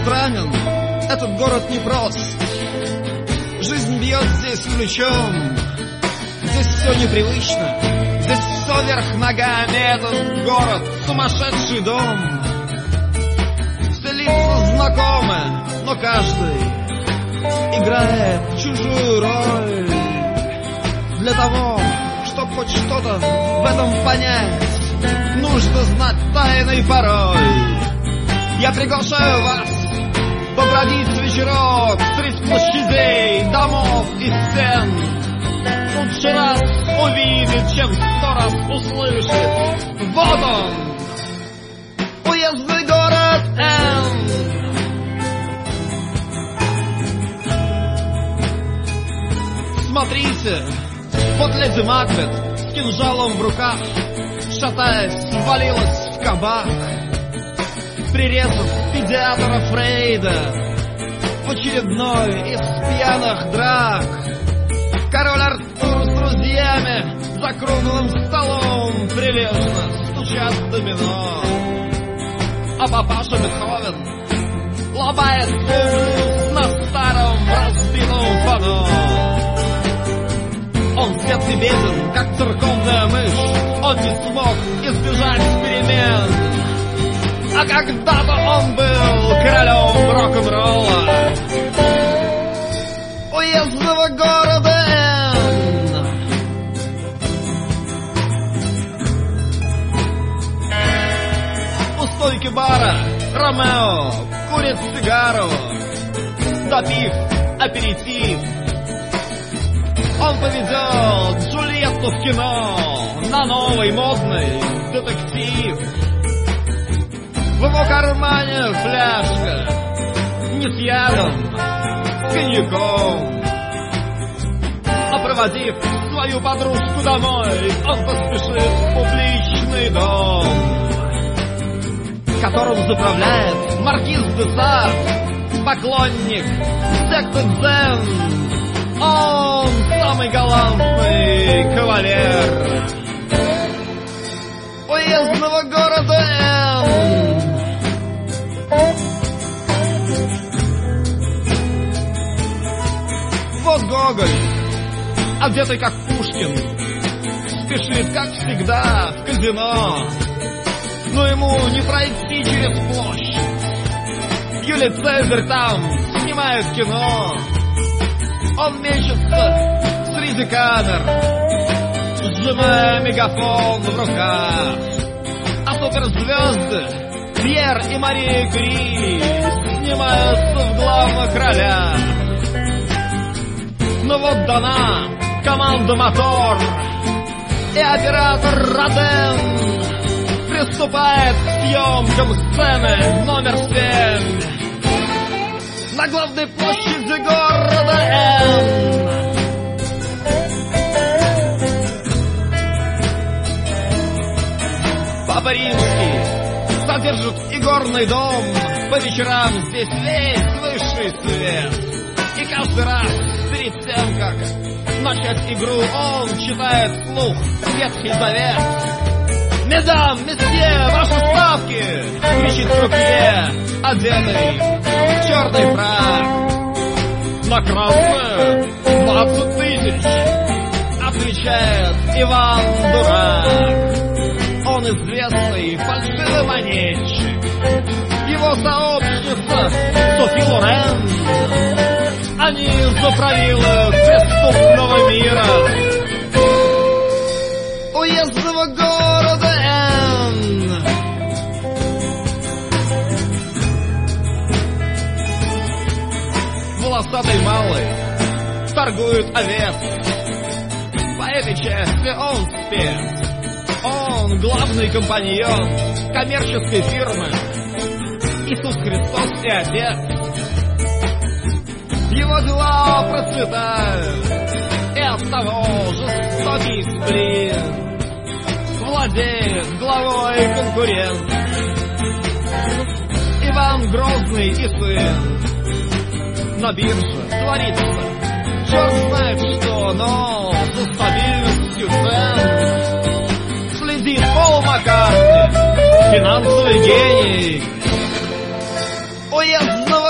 странен, этот город непрост. Жизнь бьет здесь ключом, здесь все непривычно, здесь все вверх ногами. Этот город — сумасшедший дом. Все лица знакомы, но каждый играет чужую роль. Для того, чтобы хоть что-то в этом понять, нужно знать тайный пароль. Я приглашаю вас побродить с вечерок среди площадей, домов и стен. Лучше раз увидеть, чем 100 раз услышать. Вот он, уездный город Н. Смотрите, вот леди Макбет с кинжалом в руках, шатаясь, свалилась в кабак. Прирезав педиатра Фрейда в очередной из пьяных драк. Король Артур с друзьями за круглым столом прилежно стучат в домино. А папаша Бетховен ломает блюз на старом разбитом панно. Он светлый беден, как церковная мышь. Он не смог избежать перемен. А когда-то он был королем рок-н-ролла уездного города Н. У стойки бара Ромео курит сигару, допив аперитив. Он поведет Джульетту в кино на новый модный детектив. В его кармане фляжка не с ядом, коньяком. А проводив свою подружку домой, он поспешит в публичный дом, которым заправляет маркиз де Сад, поклонник секты дзен. Он самый галантный кавалер уездного города Н. Вот Гоголь, одетый как Пушкин, спешит, как всегда, в казино. Но ему не пройти через площадь. Юлий Цезарь там снимает кино. Он мечется среди камер, сжимая мегафон в руках. А суперзвезды Пьер и Мария Кюри снимаются в главных ролях. Но вот дана команда «Мотор», и оператор Роден приступает к съемкам сцены номер 7 на главной площади города Н. Папа Римский содержит игорный дом. По вечерам здесь весь высший свет. И каждый раз перед тем, как начать игру, он читает вслух Ветхий Завет. «Медам, месье, ваши ставки!» — кричит крупье, одетый в черный фрак. «На красную 20 тысяч!» — отвечает Иван Дурак. Он известный фальшивомонетчик. Его сообщница Софи Лорен. Они заправилы преступного мира уездного города Н. Волосатый малый торгует овец. По этой части он спец. Он главный компаньон коммерческой фирмы Иисус Христос и Отец. Его дела процветают, и от того жестокий сплин владеет главой конкурент. Иван Грозный и сын. На бирже творится черт знает что, но за стабильностью цен следит Пол Маккартни, финансовый гений уездного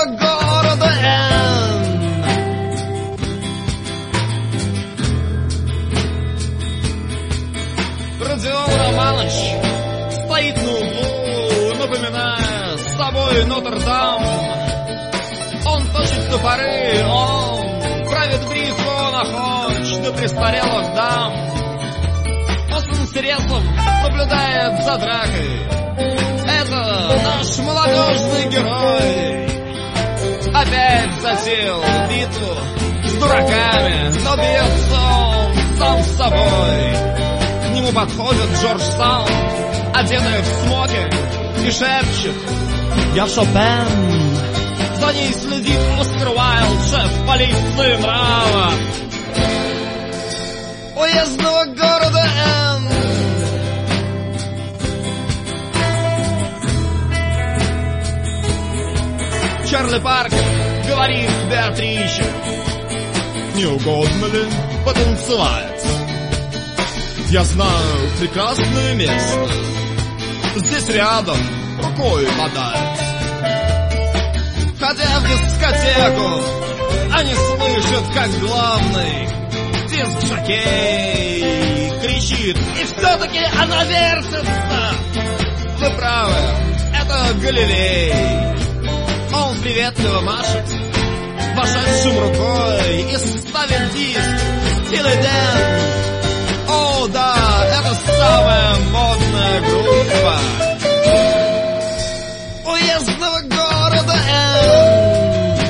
собой Нотр-Дам. Он точит топоры, он правит бритву на хоч до престарелых дам. Он с интересом наблюдает за дракой. Это наш молодежный герой. Опять затеял битву с дураками, но бьется он сам с собой. К нему подходит Джордж Саунд, одетый в смокинг, и шепчет: «Я Шопен». За ней следит Оскар Уайлд, шеф полиции нрава уездного города Н. Чарли Паркер говорит Беатриче: «Не угодно ли потанцевать? Я знаю прекрасное место. Здесь рядом рукой подать». Ходя в дискотеку, они слышат, как главный диск-жокей кричит: «И все-таки она вертится!» Вы правы, это Галилей. Он приветливо машет вошедшим рукой и ставит диск Steely Dan. О, да, это самая модная группа уездного города Н.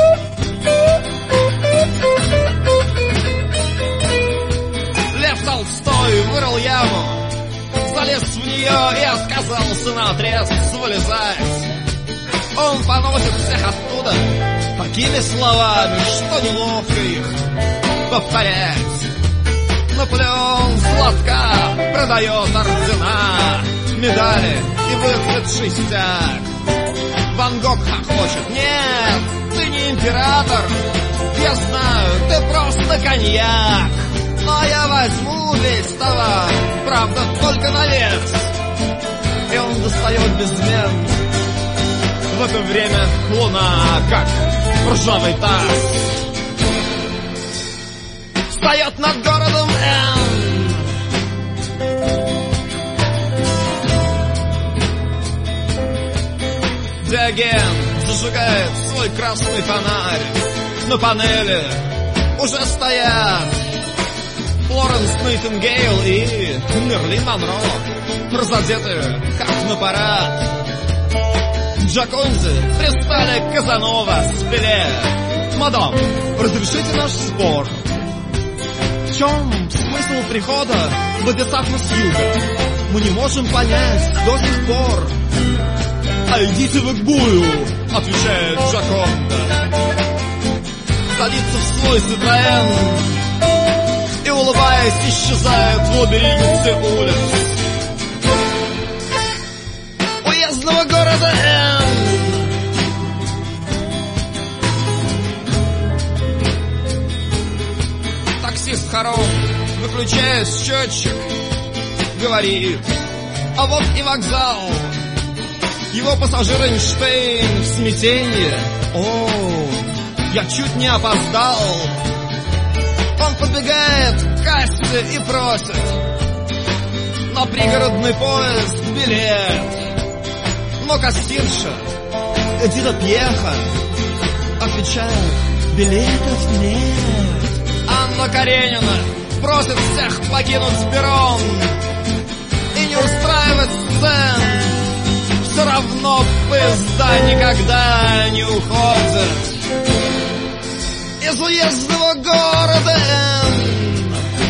Лев Толстой вырыл яму, залез в нее и отказался наотрез вылезать. Он поносит всех оттуда такими словами, что неловко их повторять. Наполеон сладко продает ордена, медали и выцветший стяг. Ван Гог хохочет: «Нет, ты не император. Я знаю, ты просто коньяк. Но я возьму весь товар, правда, только на вес». И он достает безмен. В это время луна, как ржавый таз, встает над городом Н. Диоген зажигает свой красный фонарь. На панели уже стоят Флоренс Найтингейл и Мерлин Монро, разодетые как на парад. Джаконзи пристали Казанова с Пеле. «Мадам, разрешите наш спор? В чем смысл прихода бодисаттвы с юга? Мы не можем понять до сих пор». «А идите вы к бую», — отвечает Джаконда. Садится в свой Ситроэн и, улыбаясь, исчезает в лабиринте улиц уездного города Н. Таксист Харон, выключая счетчик, говорит: «А вот и вокзал». Его пассажир Эйнштейн в смятении: «О, я чуть не опоздал». Он подбегает к кассе и просит на пригородный поезд билет. Но кассирша Эдита Пьеха отвечает: «Билетов нет». Анна Каренина просит всех покинуть перрон и не устраивать сцен. Все равно поезда никогда не уходят из уездного города Н.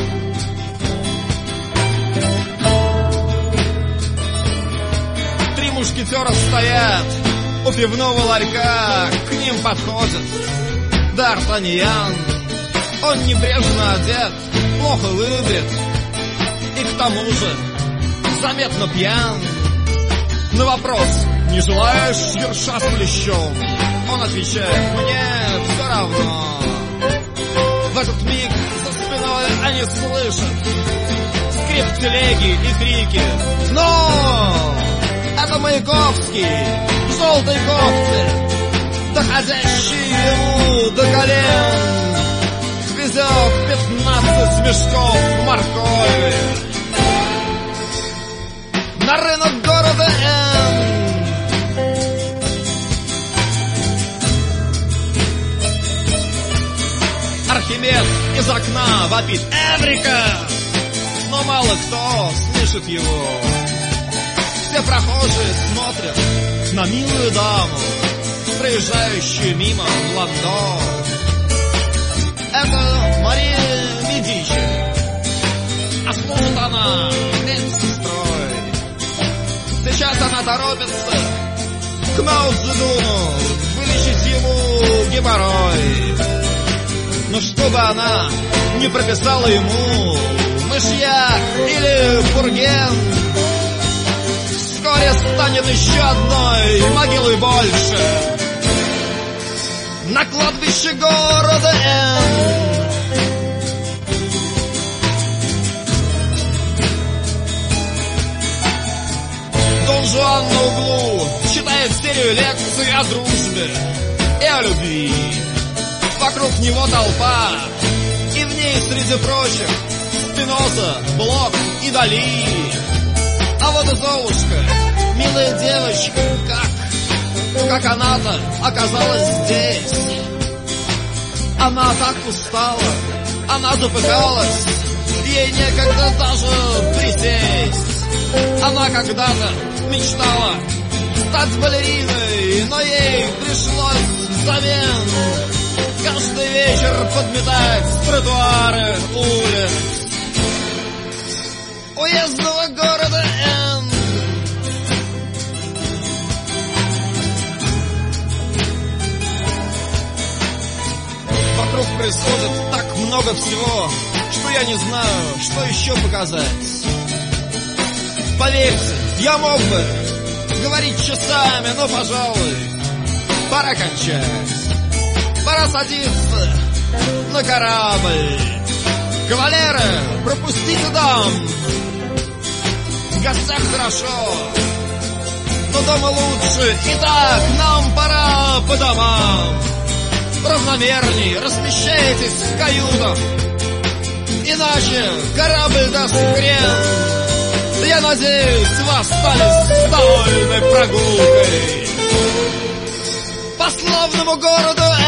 Три мушкетера стоят у пивного ларька, к ним подходит Д'Артаньян. Он небрежно одет, плохо выбрит и к тому же заметно пьян. На вопрос: «Не желаешь ерша с плещом?» Он отвечает: «Мне все равно». В этот миг за спиной они слышат скрип телеги и крики: «Но! Это Маяковский в желтой кофте, доходящий ему до колен, везет 15 мешков моркови на рынок города Н». из окна вопит «Эврика!», но мало кто слышит его. Все прохожие смотрят на милую даму, проезжающую мимо в Лондон. Это Мария Медичи, а служит она медсестрой. Сейчас она торопится к Мао Цзэдуну вылечить ему геморрой. Но чтобы она не прописала ему мышьяк или пурген, вскоре станет еще одной могилой больше на кладбище города Н. Дон Жуан на углу читает серию лекций о дружбе и о любви. Вокруг него толпа, и в ней, среди прочих, Спиноза, Блок и Дали. А вот и Золушка, милая девочка, как она-то оказалась здесь. Она так устала, она запыхалась, ей некогда даже присесть. Она когда-то мечтала стать балериной, но ей пришлось взамен каждый вечер подметать тротуары улиц уездного города Н. Вокруг происходит так много всего, что я не знаю, что еще показать. Поверьте, я мог бы говорить часами, но, пожалуй, пора кончать. Пора садиться на корабль. Кавалеры, пропустите дам. В гостях хорошо, но дома лучше. Итак, нам пора по домам. Равномерней размещайтесь в каютах, иначе корабль даст хрен. Я надеюсь, вы остались довольны прогулкой по славному городу